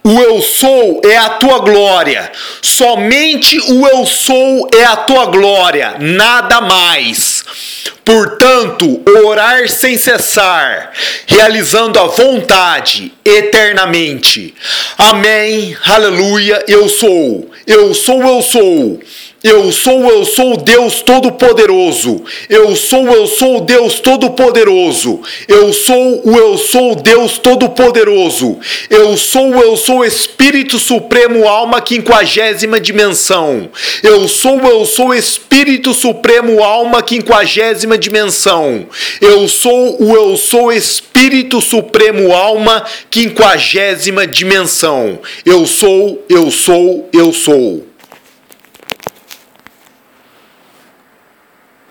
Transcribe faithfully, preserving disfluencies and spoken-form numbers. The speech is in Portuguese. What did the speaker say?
O eu sou é a tua glória. Somente o eu sou é a tua glória, nada mais. Portanto, orar sem cessar, realizando a vontade eternamente. Amém, aleluia, eu sou, eu sou, eu sou. Eu sou, eu sou Deus Todo-Poderoso. Eu sou, eu sou Deus Todo-Poderoso. Eu sou o eu sou Deus Todo-Poderoso. Eu sou, eu sou Espírito Supremo, alma quinquagésima dimensão. Eu sou, eu sou Espírito Supremo, alma quinquagésima dimensão. Eu sou o eu sou Espírito Supremo, alma quinquagésima dimensão. Eu sou, eu sou, eu sou.